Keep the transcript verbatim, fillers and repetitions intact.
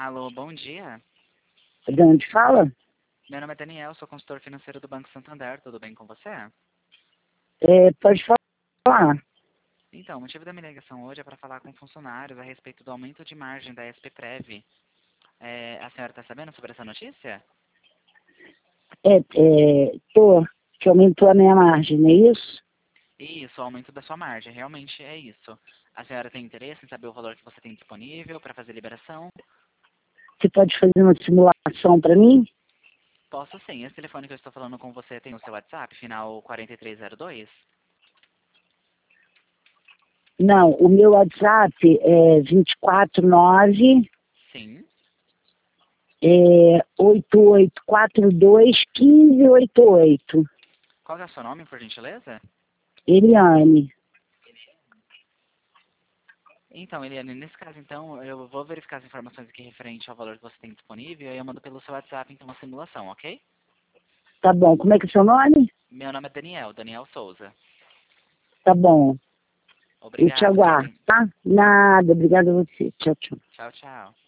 Alô, bom dia. De onde fala? Meu nome é Daniel, sou consultor financeiro do Banco Santander. Tudo bem com você? É, pode falar. Então, o motivo da minha ligação hoje é para falar com funcionários a respeito do aumento de margem da S P Prev. É, a senhora está sabendo sobre essa notícia? É, é, tô, que aumentou a minha margem, não é isso? Isso, o aumento da sua margem, realmente é isso. A senhora tem interesse em saber o valor que você tem disponível para fazer liberação? Você pode fazer uma simulação para mim? Posso sim. Esse telefone que eu estou falando com você tem o seu WhatsApp, final quatro três zero dois? Não, o meu WhatsApp é vinte e quatro nove Sim. é, oito oito quatro dois um cinco oito oito. Qual é o seu nome, por gentileza? Eliane. Então, Eliane, nesse caso, então, eu vou verificar as informações aqui referente ao valor que você tem disponível e eu mando pelo seu WhatsApp, então, uma simulação, ok? Tá bom, como é que é seu nome? Meu nome é Daniel, Daniel Souza. Tá bom, eu te Obrigado, tenha aguardo, bem. tá? Nada, obrigada a você. Tchau, tchau. Tchau, tchau.